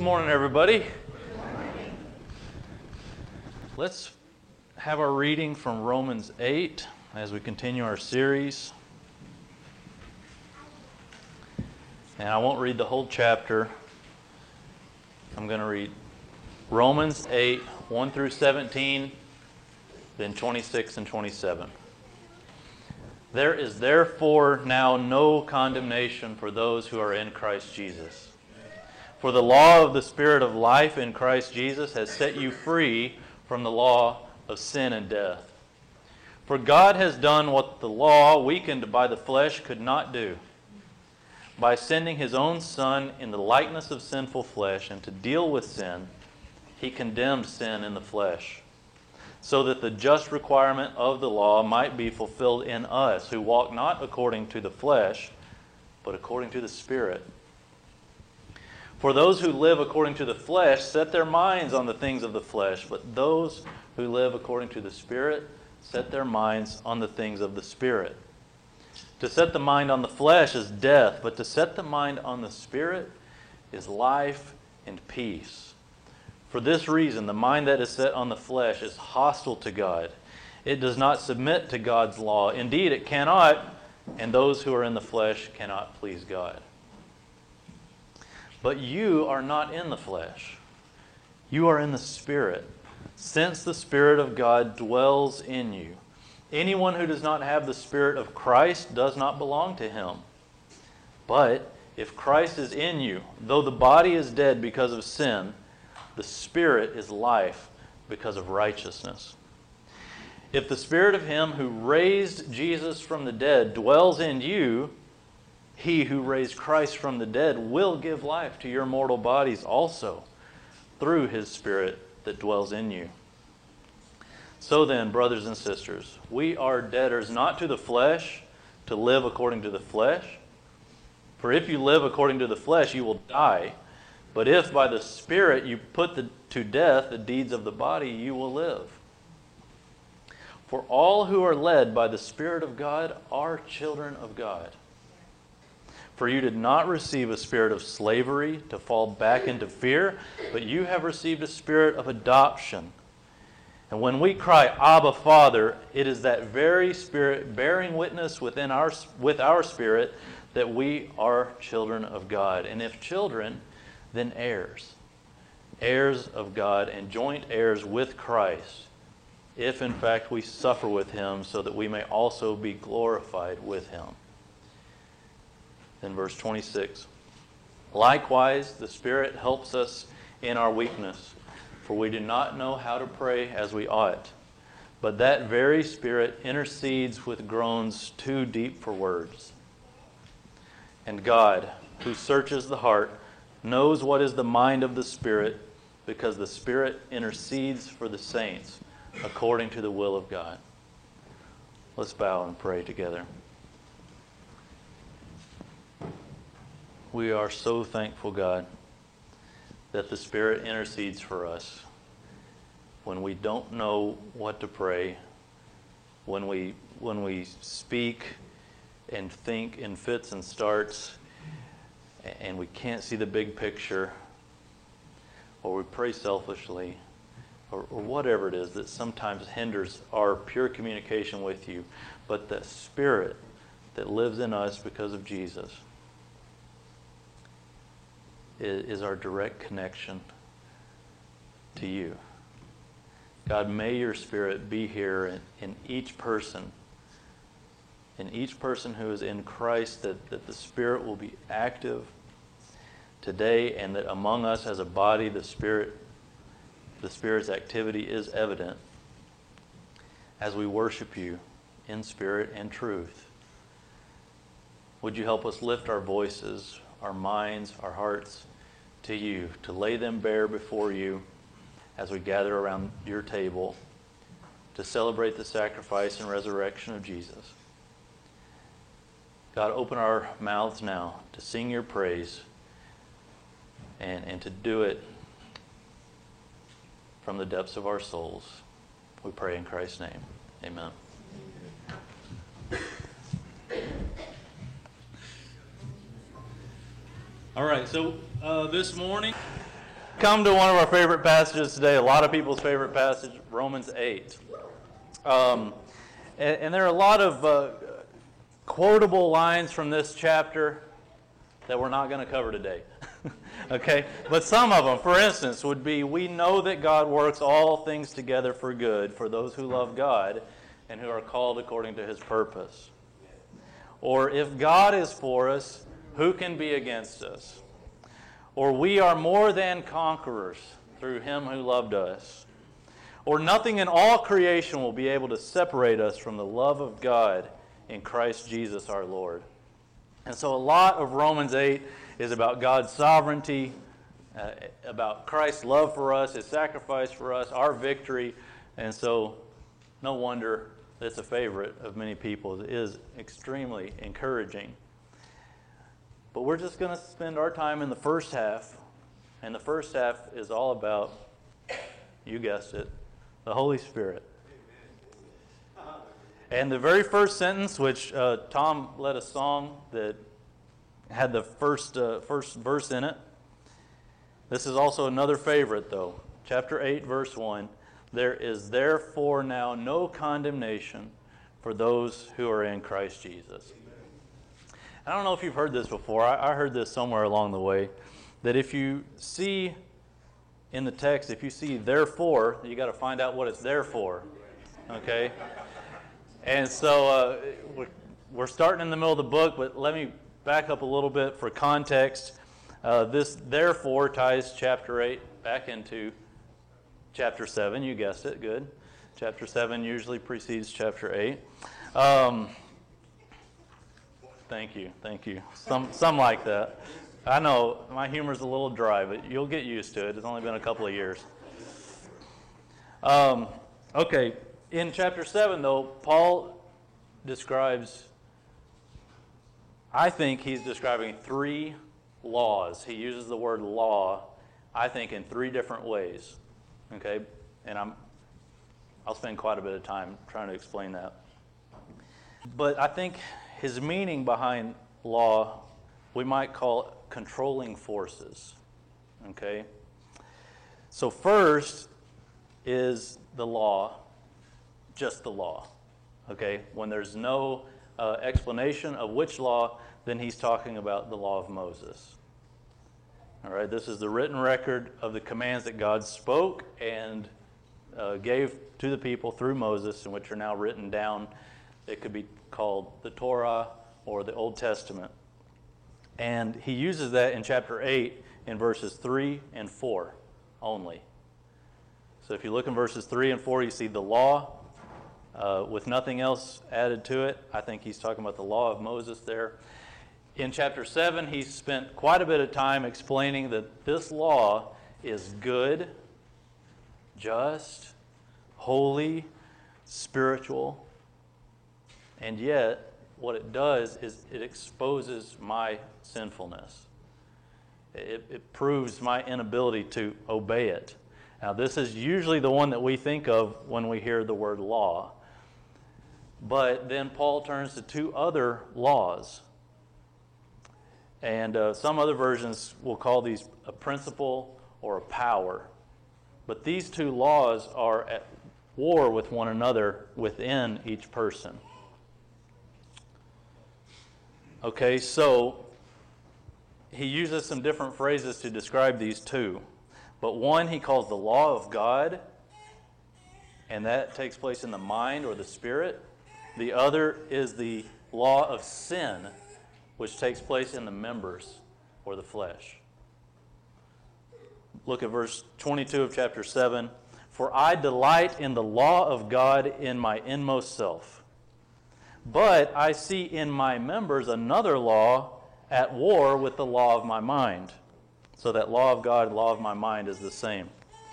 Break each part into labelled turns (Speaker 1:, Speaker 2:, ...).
Speaker 1: morning, everybody. Let's have our reading from Romans 8 as we continue our series. And I won't read the whole chapter. I'm going to read Romans 8, 1 through 17, then 26 and 27. There is therefore now no condemnation for those who are in Christ Jesus. For the law of the Spirit of life in Christ Jesus has set you free from the law of sin and death. For God has done what the law, weakened by the flesh, could not do. By sending His own Son in the likeness of sinful flesh, and to deal with sin, He condemned sin in the flesh, so that the just requirement of the law might be fulfilled in us, who walk not according to the flesh, but according to the Spirit. For those who live according to the flesh set their minds on the things of the flesh, but those who live according to the Spirit set their minds on the things of the Spirit. To set the mind on the flesh is death, but to set the mind on the Spirit is life and peace. For this reason, the mind that is set on the flesh is hostile to God. It does not submit to God's law. Indeed, it cannot, and those who are in the flesh cannot please God. But you are not in the flesh. You are in the Spirit, since the Spirit of God dwells in you. Anyone who does not have the Spirit of Christ does not belong to Him. But if Christ is in you, though the body is dead because of sin, the Spirit is life because of righteousness. If the Spirit of Him who raised Jesus from the dead dwells in you, He who raised Christ from the dead will give life to your mortal bodies also, through His Spirit that dwells in you. So then, brothers and sisters, we are debtors not to the flesh, to live according to the flesh. For if you live according to the flesh, you will die. But if by the Spirit you put to death the deeds of the body, you will live. For all who are led by the Spirit of God are children of God. For you did not receive a spirit of slavery to fall back into fear, but you have received a spirit of adoption. And when we cry, Abba, Father, it is that very Spirit bearing witness with our spirit that we are children of God. And if children, then heirs. Heirs of God and joint heirs with Christ, if in fact we suffer with Him, so that we may also be glorified with Him. Then verse 26. Likewise, the Spirit helps us in our weakness, for we do not know how to pray as we ought. But that very Spirit intercedes with groans too deep for words. And God, who searches the heart, knows what is the mind of the Spirit, because the Spirit intercedes for the saints according to the will of God. Let's bow and pray together. We are so thankful, God, that the Spirit intercedes for us when we don't know what to pray, when we speak and think in fits and starts, and we can't see the big picture, or we pray selfishly, or whatever it is that sometimes hinders our pure communication with you. But the Spirit that lives in us because of Jesus is our direct connection to you. God, may your Spirit be here in each person who is in Christ, that the Spirit will be active today, and that among us as a body the Spirit's activity is evident as we worship you in spirit and truth. Would you help us lift our voices, our minds, our hearts to you, to lay them bare before you as we gather around your table to celebrate the sacrifice and resurrection of Jesus. God, open our mouths now to sing your praise and to do it from the depths of our souls. We pray in Christ's name. Amen. All right, so this morning come to one of our favorite passages today, a lot of people's favorite passage, Romans 8. And there are a lot of quotable lines from this chapter that we're not going to cover today. Okay? But some of them, for instance, would be, we know that God works all things together for good for those who love God and who are called according to His purpose. Or, if God is for us, who can be against us? Or, we are more than conquerors through Him who loved us. Or, nothing in all creation will be able to separate us from the love of God in Christ Jesus our Lord. And so a lot of Romans 8 is about God's sovereignty, about Christ's love for us, His sacrifice for us, our victory. And so no wonder it's a favorite of many people. It is extremely encouraging. But we're just going to spend our time in the first half. And the first half is all about, you guessed it, the Holy Spirit. And the very first sentence, which Tom led a song that had the first verse in it. This is also another favorite, though. Chapter 8, verse 1. There is therefore now no condemnation for those who are in Christ Jesus. I don't know if you've heard this before. I heard this somewhere along the way. That if you see in the text, if you see therefore, you got to find out what it's there for. Okay? And so we're starting in the middle of the book, but let me back up a little bit for context. This therefore ties chapter 8 back into chapter 7. You guessed it, good. Chapter 7 usually precedes chapter 8. Thank you. Some like that. I know my humor's a little dry, but you'll get used to it. It's only been a couple of years. Okay. In chapter 7, though, Paul describes, I think he's describing 3 laws. He uses the word law, I think, in 3 different ways. Okay? And I'll spend quite a bit of time trying to explain that. But I think his meaning behind law, we might call controlling forces. Okay? So first is the law. Just the law, okay? When there's no explanation of which law, then he's talking about the law of Moses. All right, this is the written record of the commands that God spoke and gave to the people through Moses, and which are now written down. It could be called the Torah or the Old Testament. And he uses that in chapter 8 in verses 3 and 4 only. So if you look in verses 3 and 4, you see the law, with nothing else added to it. I think he's talking about the law of Moses there. In chapter 7, he spent quite a bit of time explaining that this law is good, just, holy, spiritual, and yet what it does is it exposes my sinfulness. It proves my inability to obey it. Now, this is usually the one that we think of when we hear the word law. But then Paul turns to 2 other laws. And some other versions will call these a principle or a power. But these 2 laws are at war with one another within each person. Okay, so he uses some different phrases to describe these 2. But one he calls the law of God, and that takes place in the mind or the spirit. The other is the law of sin, which takes place in the members or the flesh. Look at verse 22 of chapter 7. For I delight in the law of God in my inmost self. But I see in my members another law at war with the law of my mind. So that law of God, law of my mind is the same.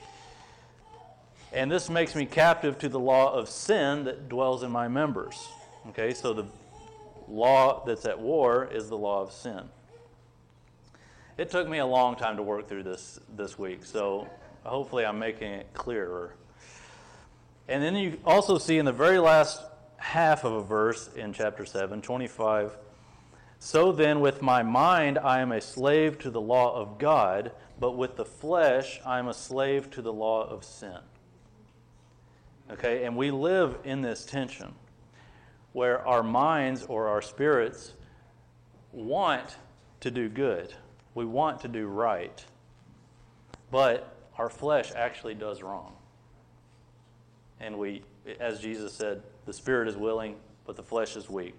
Speaker 1: And this makes me captive to the law of sin that dwells in my members. Okay, so the law that's at war is the law of sin. It took me a long time to work through this week, so hopefully I'm making it clearer. And then you also see in the very last half of a verse in chapter 7, 25, so then with my mind I am a slave to the law of God, but with the flesh I am a slave to the law of sin. Okay, and we live in this tension where our minds or our spirits want to do good. We want to do right. But our flesh actually does wrong. And we, as Jesus said, the spirit is willing, but the flesh is weak.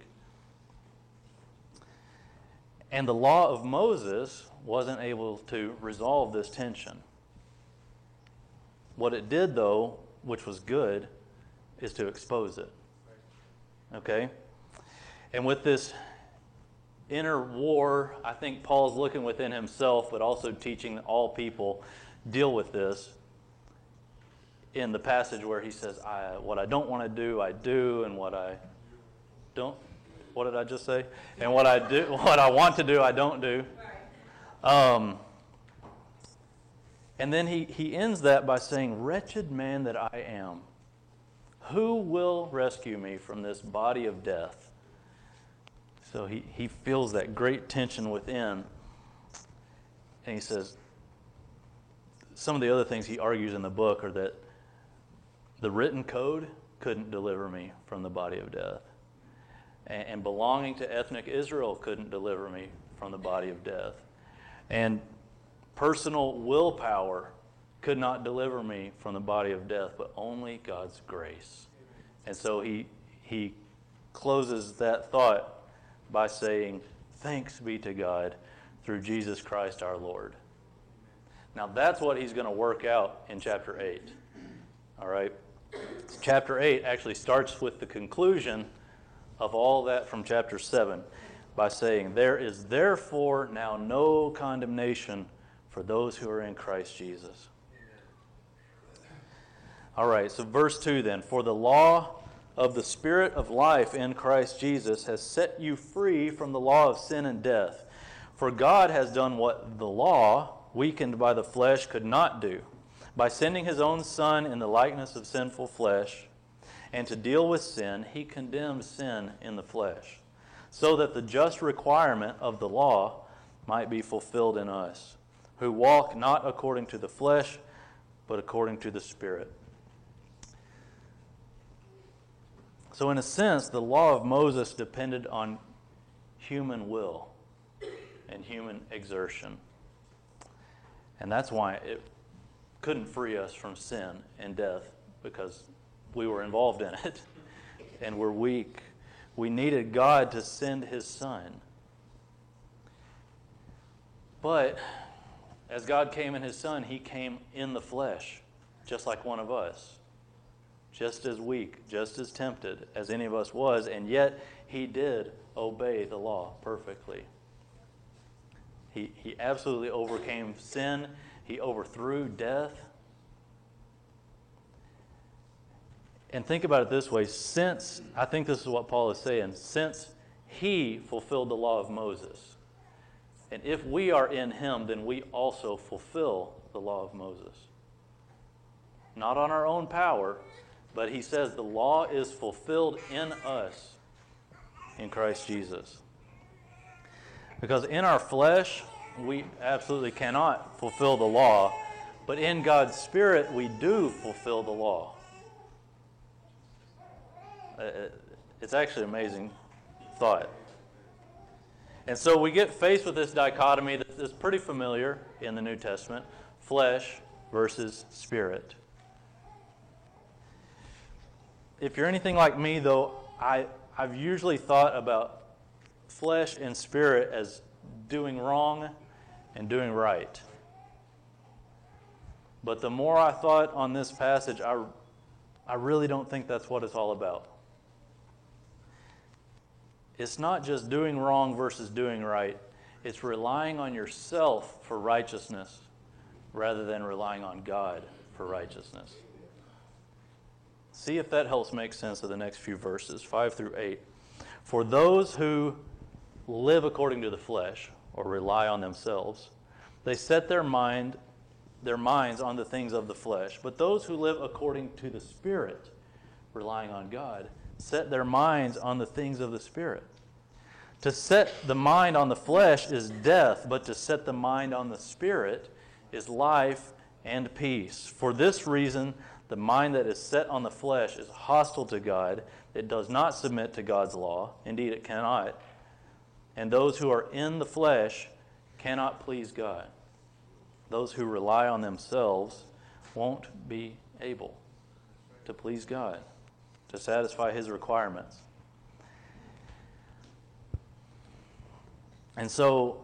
Speaker 1: And the law of Moses wasn't able to resolve this tension. What it did, though, which was good, is to expose it. Okay? And with this inner war, I think Paul's looking within himself, but also teaching all people deal with this in the passage where he says, what I don't want to do, I do, and what I don't, what did I just say? And what I want to do, I don't do. And then he ends that by saying, wretched man that I am, who will rescue me from this body of death? So he feels that great tension within. And he says, some of the other things he argues in the book are that the written code couldn't deliver me from the body of death. And belonging to ethnic Israel couldn't deliver me from the body of death. And personal willpower could not deliver me from the body of death, but only God's grace. And so he closes that thought by saying, thanks be to God through Jesus Christ our Lord. Now that's what he's going to work out in chapter 8. All right? Chapter 8 actually starts with the conclusion of all that from chapter 7 by saying, there is therefore now no condemnation for those who are in Christ Jesus. All right, so verse 2 then. For the law of the Spirit of life in Christ Jesus has set you free from the law of sin and death. For God has done what the law, weakened by the flesh, could not do, by sending his own Son in the likeness of sinful flesh. And to deal with sin, he condemned sin in the flesh, so that the just requirement of the law might be fulfilled in us, who walk not according to the flesh, but according to the Spirit. So in a sense, the law of Moses depended on human will and human exertion. And that's why it couldn't free us from sin and death, because we were involved in it and we're weak. We needed God to send his Son. But as God came in his Son, he came in the flesh, just like one of us. Just as weak, just as tempted as any of us was, and yet he did obey the law perfectly. He absolutely overcame sin. He overthrew death. And think about it this way, I think this is what Paul is saying, since he fulfilled the law of Moses, and if we are in him, then we also fulfill the law of Moses. Not on our own power, but he says the law is fulfilled in us in Christ Jesus. Because in our flesh, we absolutely cannot fulfill the law, but in God's Spirit, we do fulfill the law. It's actually an amazing thought. And so we get faced with this dichotomy that is pretty familiar in the New Testament, flesh versus spirit. If you're anything like me, though, I've usually thought about flesh and spirit as doing wrong and doing right. But the more I thought on this passage, I really don't think that's what it's all about. It's not just doing wrong versus doing right. It's relying on yourself for righteousness rather than relying on God for righteousness. See if that helps make sense of the next few verses, 5 through 8. For those who live according to the flesh, or rely on themselves, they set their minds on the things of the flesh. But those who live according to the Spirit, relying on God, set their minds on the things of the Spirit. To set the mind on the flesh is death, but to set the mind on the Spirit is life and peace. For this reason, the mind that is set on the flesh is hostile to God. It does not submit to God's law. Indeed, it cannot. And those who are in the flesh cannot please God. Those who rely on themselves won't be able to please God, to satisfy His requirements. And so,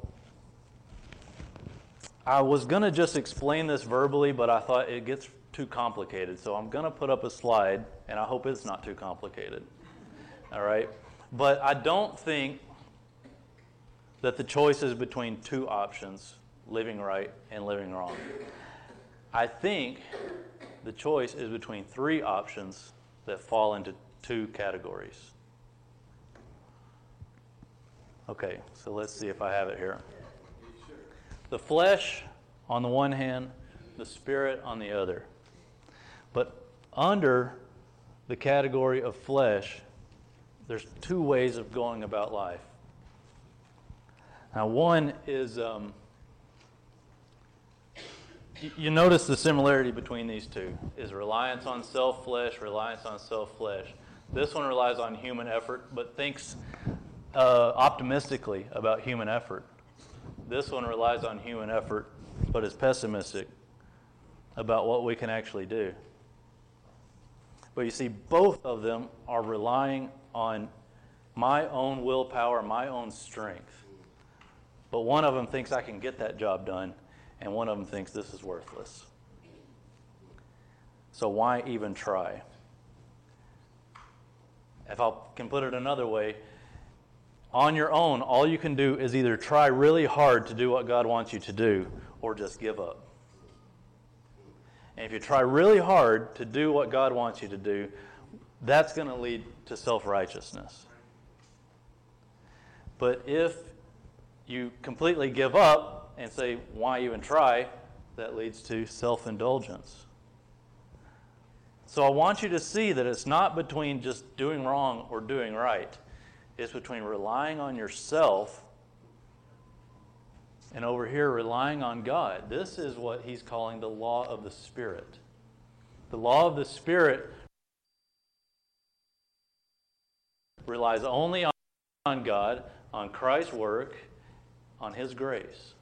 Speaker 1: I was going to just explain this verbally, but I thought it gets too complicated. So I'm going to put up a slide, and I hope it's not too complicated. All right? But I don't think that the choice is between two options, living right and living wrong. I think the choice is between three options that fall into two categories. Okay, so let's see if I have it here. The flesh on the one hand, the spirit on the other. But under the category of flesh, there's two ways of going about life. Now, one is, you notice the similarity between these two, is reliance on self-flesh, reliance on self-flesh. This one relies on human effort, but thinks optimistically about human effort. This one relies on human effort, but is pessimistic about what we can actually do. But you see, both of them are relying on my own willpower, my own strength. But one of them thinks I can get that job done, and one of them thinks this is worthless. So why even try? If I can put it another way, on your own, all you can do is either try really hard to do what God wants you to do, or just give up. And if you try really hard to do what God wants you to do, that's going to lead to self-righteousness. But if you completely give up and say, why even try, that leads to self-indulgence. So I want you to see that it's not between just doing wrong or doing right. It's between relying on yourself and over here relying on God. This is what he's calling the law of the Spirit. The law of the Spirit relies only on God, on Christ's work, on His grace.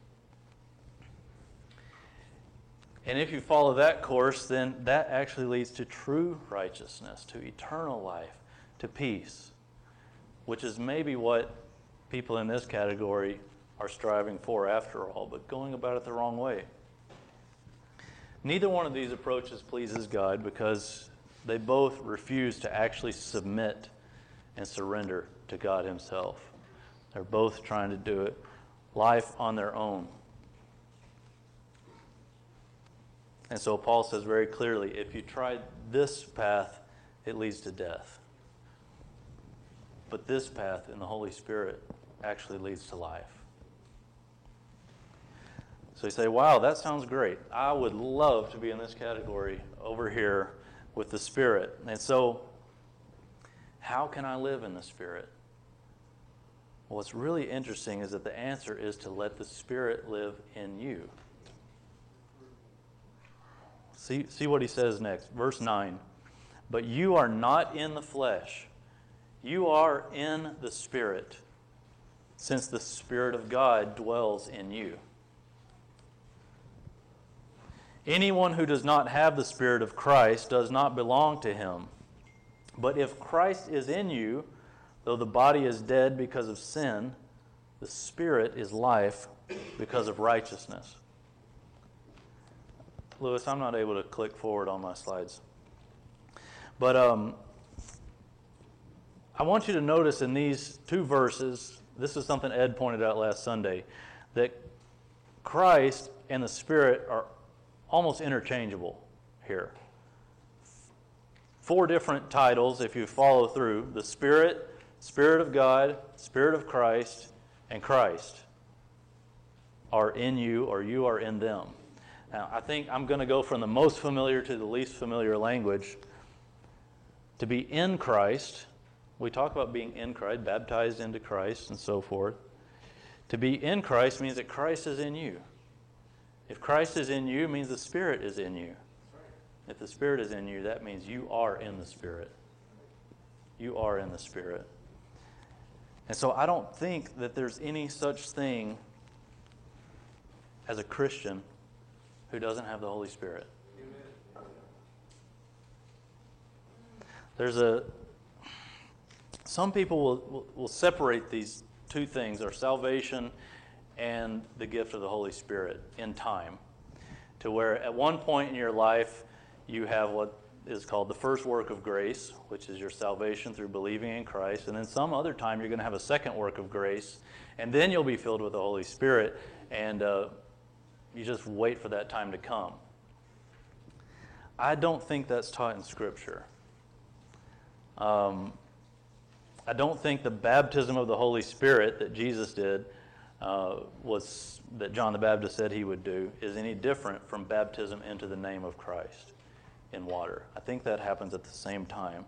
Speaker 1: And if you follow that course, then that actually leads to true righteousness, to eternal life, to peace, which is maybe what people in this category are striving for after all, but going about it the wrong way. Neither one of these approaches pleases God because they both refuse to actually submit and surrender to God Himself. They're both trying to do it life on their own. And so Paul says very clearly, if you try this path, it leads to death. But this path in the Holy Spirit actually leads to life. So you say, wow, that sounds great. I would love to be in this category over here with the Spirit. And so, how can I live in the Spirit? Well, what's really interesting is that the answer is to let the Spirit live in you. See what he says next. Verse 9. But you are not in the flesh. You are in the Spirit, since the Spirit of God dwells in you. Anyone who does not have the Spirit of Christ does not belong to Him. But if Christ is in you, though the body is dead because of sin, the Spirit is life because of righteousness. Lewis, I'm not able to click forward on my slides. But I want you to notice in these two verses, this is something Ed pointed out last Sunday, that Christ and the Spirit are almost interchangeable here. 4 different titles, if you follow through: the Spirit, Spirit of God, Spirit of Christ, and Christ are in you, or you are in them. Now, I think I'm going to go from the most familiar to the least familiar language. To be in Christ, we talk about being in Christ, baptized into Christ, and so forth. To be in Christ means that Christ is in you. If Christ is in you, it means the Spirit is in you. If the Spirit is in you, that means you are in the Spirit. You are in the Spirit. And so I don't think that there's any such thing as a Christian who doesn't have the Holy Spirit. Some people will separate these two things, our salvation and the gift of the Holy Spirit, in time, to where at one point in your life you have what is called the first work of grace, which is your salvation through believing in Christ, and then some other time you're going to have a second work of grace, and then you'll be filled with the Holy Spirit, and you just wait for that time to come. I don't think that's taught in Scripture. I don't think the baptism of the Holy Spirit that Jesus did, that John the Baptist said he would do, is any different from baptism into the name of Christ in water. I think that happens at the same time.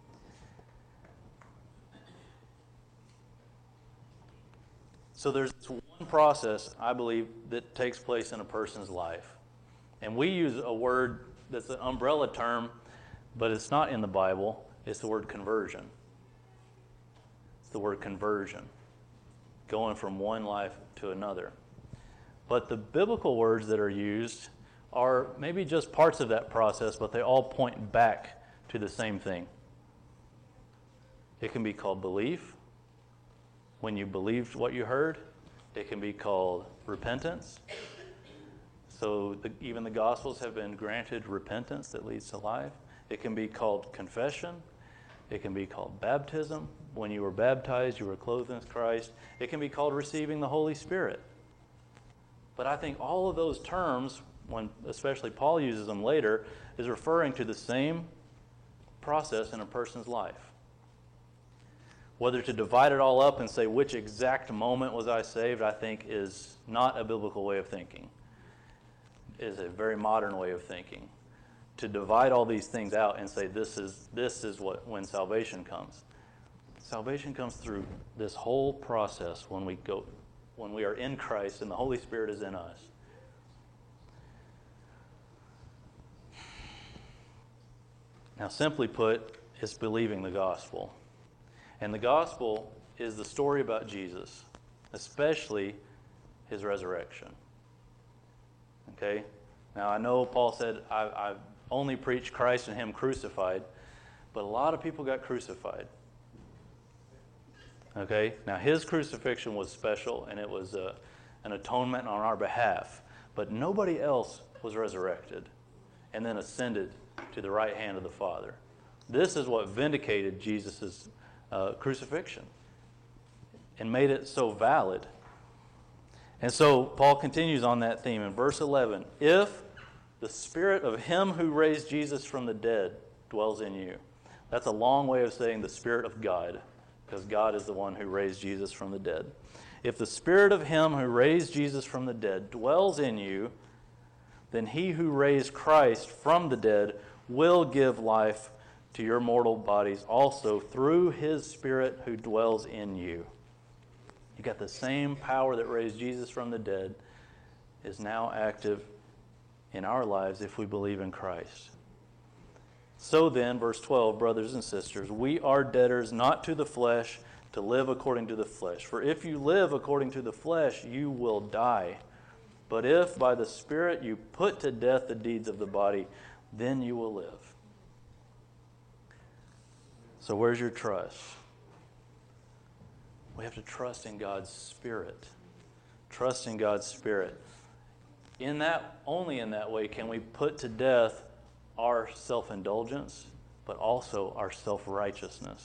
Speaker 1: So there's one process, I believe, that takes place in a person's life. And we use a word that's an umbrella term, but it's not in the Bible. It's the word conversion. It's the word conversion, going from one life to another. But the biblical words that are used are maybe just parts of that process, but they all point back to the same thing. It can be called belief, when you believed what you heard. It can be called repentance. So even the Gospels have been granted repentance that leads to life. It can be called confession. It can be called baptism. When you were baptized, you were clothed in Christ. It can be called receiving the Holy Spirit. But I think all of those terms, when especially Paul uses them later, is referring to the same process in a person's life. Whether to divide it all up and say which exact moment was I saved, I think is not a biblical way of thinking. It is a very modern way of thinking. To divide all these things out and say this is when salvation comes. Salvation comes through this whole process when we are in Christ and the Holy Spirit is in us. Now, simply put, it's believing the gospel. And the gospel is the story about Jesus, especially his resurrection. Okay? Now, I know Paul said, I've only preached Christ and him crucified, but a lot of people got crucified. Okay? Now, his crucifixion was special, and it was an atonement on our behalf. But nobody else was resurrected and then ascended to the right hand of the Father. This is what vindicated Jesus' crucifixion and made it so valid. And so Paul continues on that theme in verse 11. If the Spirit of him who raised Jesus from the dead dwells in you. That's a long way of saying the Spirit of God, because God is the one who raised Jesus from the dead. If the Spirit of him who raised Jesus from the dead dwells in you, then he who raised Christ from the dead will give life to your mortal bodies also through his Spirit who dwells in you. You got the same power that raised Jesus from the dead is now active in our lives if we believe in Christ. So then, verse 12, brothers and sisters, we are debtors not to the flesh to live according to the flesh. For if you live according to the flesh, you will die. But if by the Spirit you put to death the deeds of the body, then you will live. So where's your trust? We have to trust in God's Spirit. Trust in God's Spirit. Only in that way can we put to death our self-indulgence, but also our self-righteousness.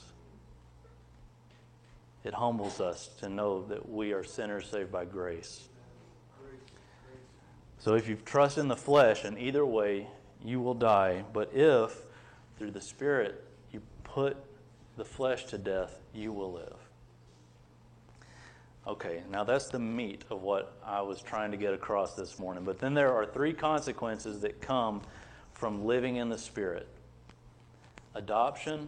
Speaker 1: It humbles us to know that we are sinners saved by grace. So if you trust in the flesh, in either way, you will die. But if, through the Spirit, you put the flesh to death, you will live. Okay, now that's the meat of what I was trying to get across this morning. But then there are three consequences that come from living in the Spirit: adoption,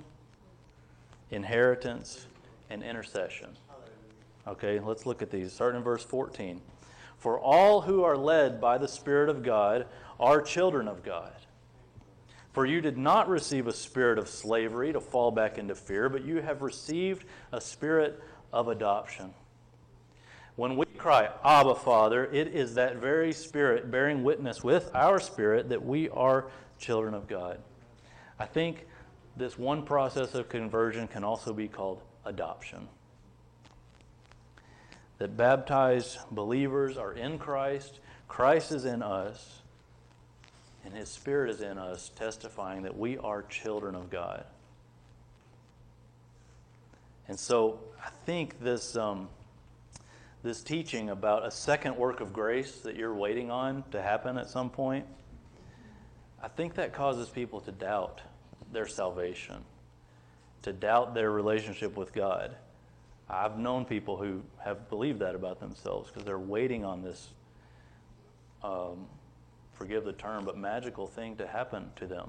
Speaker 1: inheritance, and intercession. Okay, let's look at these. Starting in verse 14. For all who are led by the Spirit of God are children of God. For you did not receive a spirit of slavery to fall back into fear, but you have received a spirit of adoption. When we cry, Abba, Father, it is that very Spirit bearing witness with our spirit that we are children of God. I think this one process of conversion can also be called adoption. That baptized believers are in Christ, Christ is in us, and His Spirit is in us, testifying that we are children of God. And so I think this teaching about a second work of grace that you're waiting on to happen at some point, I think that causes people to doubt their salvation, to doubt their relationship with God. I've known people who have believed that about themselves because they're waiting on this, forgive the term, but magical thing to happen to them.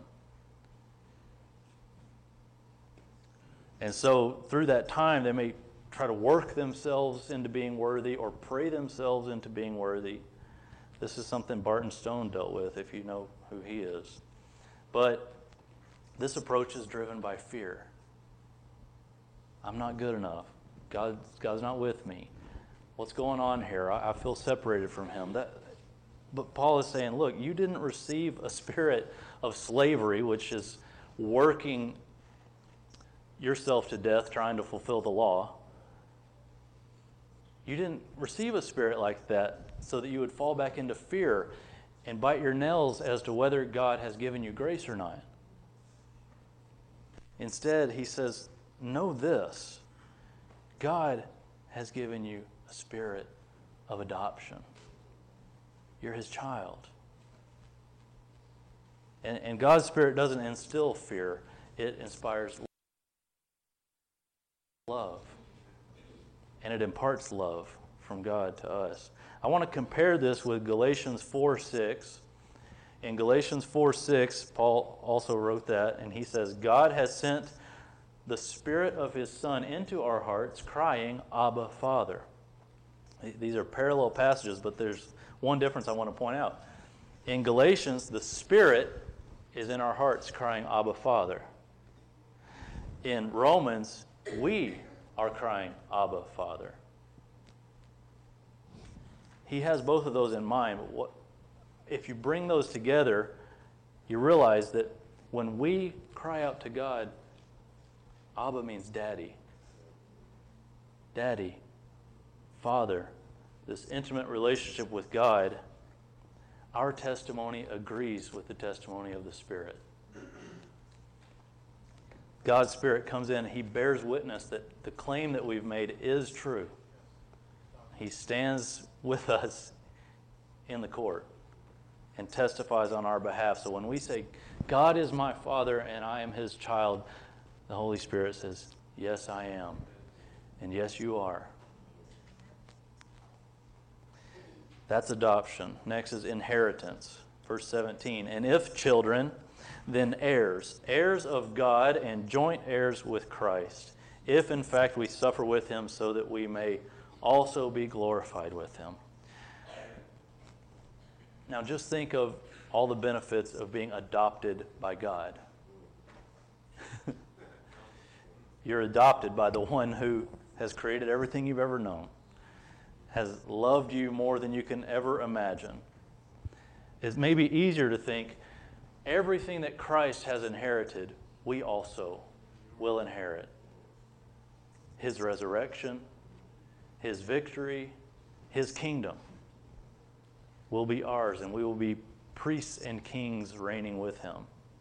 Speaker 1: And so through that time, they may try to work themselves into being worthy or pray themselves into being worthy. This is something Barton Stone dealt with, if you know who he is. But this approach is driven by fear. I'm not good enough. God's not with me. What's going on here? I feel separated from Him. But Paul is saying, look, you didn't receive a spirit of slavery, which is working yourself to death trying to fulfill the law. You didn't receive a spirit like that so that you would fall back into fear and bite your nails as to whether God has given you grace or not. Instead, he says, know this. God has given you a spirit of adoption. You're His child. And God's Spirit doesn't instill fear. It inspires love. And it imparts love from God to us. I want to compare this with Galatians 4:6. In Galatians 4:6, Paul also wrote that, and he says, God has sent the Spirit of His Son into our hearts, crying, Abba, Father. These are parallel passages, but there's one difference I want to point out. In Galatians, the Spirit is in our hearts, crying, Abba, Father. In Romans, we are crying, Abba, Father. He has both of those in mind. But if you bring those together, you realize that when we cry out to God, Abba means daddy. Daddy, Father, this intimate relationship with God, our testimony agrees with the testimony of the Spirit. God's Spirit comes in, He bears witness that the claim that we've made is true. He stands with us in the court and testifies on our behalf. So when we say, God is my Father and I am His child, the Holy Spirit says, yes, I am. And yes, you are. That's adoption. Next is inheritance. Verse 17. And if children, then heirs, heirs of God and joint heirs with Christ, if in fact we suffer with Him so that we may also be glorified with Him. Now just think of all the benefits of being adopted by God. You're adopted by the one who has created everything you've ever known, has loved you more than you can ever imagine. It may be easier to think everything that Christ has inherited, we also will inherit. His resurrection, His victory, His kingdom will be ours, and we will be priests and kings reigning with Him.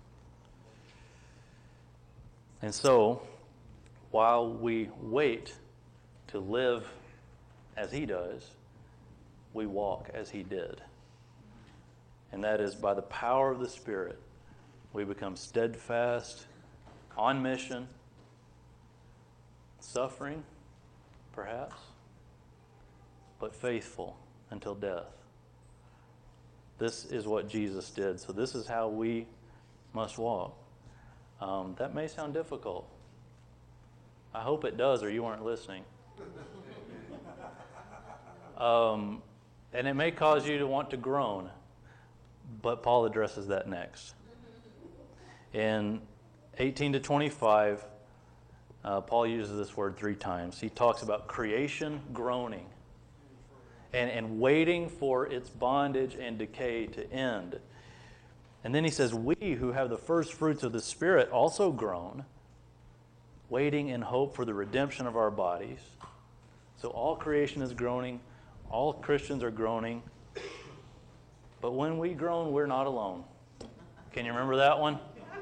Speaker 1: And so, while we wait to live as He does, we walk as He did. And that is by the power of the Spirit, we become steadfast, on mission, suffering, perhaps, but faithful until death. This is what Jesus did. So this is how we must walk. That may sound difficult. I hope it does, or you weren't listening. And And it may cause you to want to groan, but Paul addresses that next. In 18 to 25, Paul uses this word 3 times. He talks about creation groaning and waiting for its bondage and decay to end. And then he says, we who have the first fruits of the Spirit also groan, waiting in hope for the redemption of our bodies. So all creation is groaning. All Christians are groaning. But when we groan, we're not alone. Can you remember that one?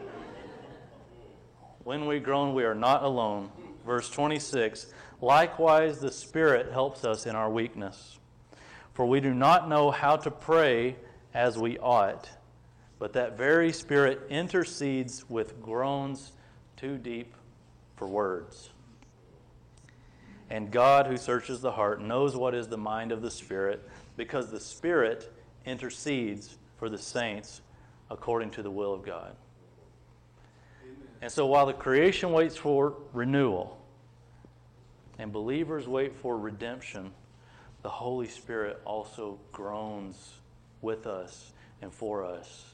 Speaker 1: When we groan, we are not alone. Verse 26, likewise the Spirit helps us in our weakness. For we do not know how to pray as we ought, but that very Spirit intercedes with groans too deep for words. And God, who searches the heart, knows what is the mind of the Spirit, because the Spirit intercedes for the saints according to the will of God. Amen. And so while the creation waits for renewal and believers wait for redemption, the Holy Spirit also groans with us and for us.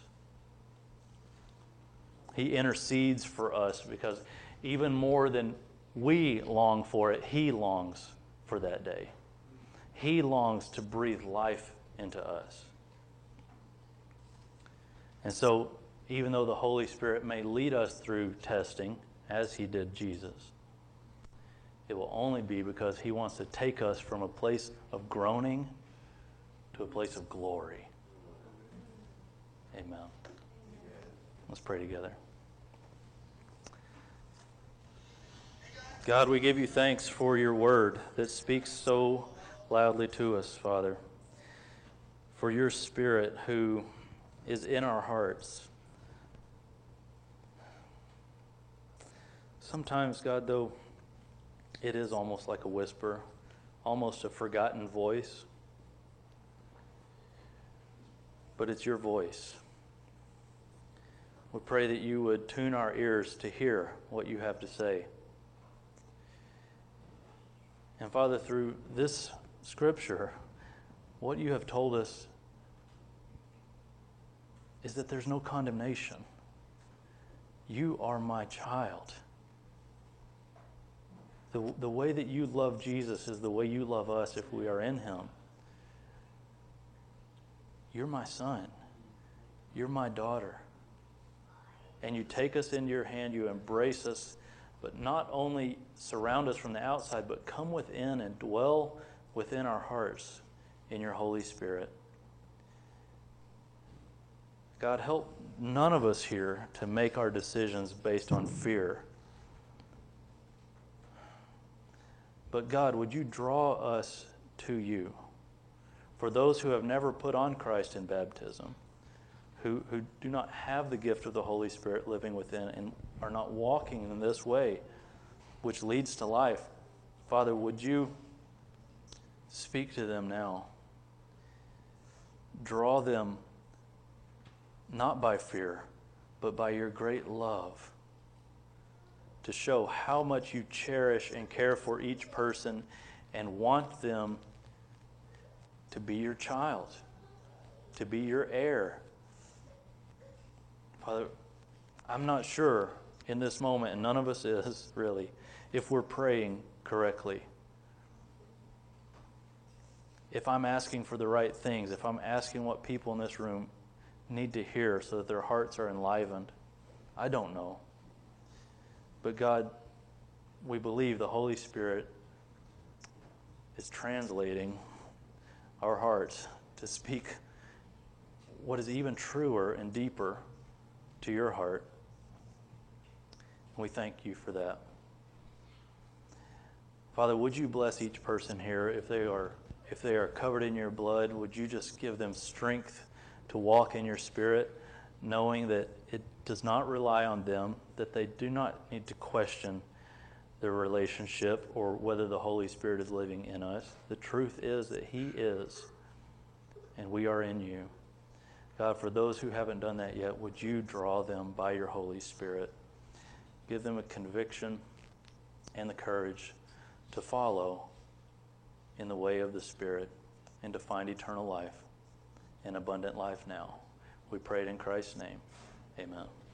Speaker 1: He intercedes for us because even more than we long for it, He longs for that day. He longs to breathe life into us. And so, even though the Holy Spirit may lead us through testing, as He did Jesus, it will only be because He wants to take us from a place of groaning to a place of glory. Amen. Let's pray together. God, we give you thanks for your word that speaks so loudly to us, Father. For your Spirit who is in our hearts. Sometimes, God, though, it is almost like a whisper, almost a forgotten voice. But it's your voice. We pray that you would tune our ears to hear what you have to say. And Father, through this scripture, what you have told us is that there's no condemnation. You are my child. The way that you love Jesus is the way you love us if we are in Him. You're my son. You're my daughter. And you take us into your hand, you embrace us, but not only surround us from the outside, but come within and dwell within our hearts in your Holy Spirit. God, help none of us here to make our decisions based on fear. But God, would you draw us to you? For those who have never put on Christ in baptism, who do not have the gift of the Holy Spirit living within and are not walking in this way, which leads to life, Father, would you speak to them now? Draw them not by fear, but by your great love, to show how much you cherish and care for each person and want them to be your child, to be your heir. Father, I'm not sure in this moment, and none of us is really, if we're praying correctly. If I'm asking for the right things, if I'm asking what people in this room need to hear so that their hearts are enlivened, I don't know. But God, we believe the Holy Spirit is translating our hearts to speak what is even truer and deeper to your heart. We thank you for that. Father, would you bless each person here if they are covered in your blood? Would you just give them strength to walk in your Spirit, knowing that it does not rely on them, that they do not need to question their relationship or whether the Holy Spirit is living in us. The truth is that He is, and we are in you. God, for those who haven't done that yet, would you draw them by your Holy Spirit? Give them a conviction and the courage to follow in the way of the Spirit. and to find eternal life and abundant life now. We pray it in Christ's name. Amen.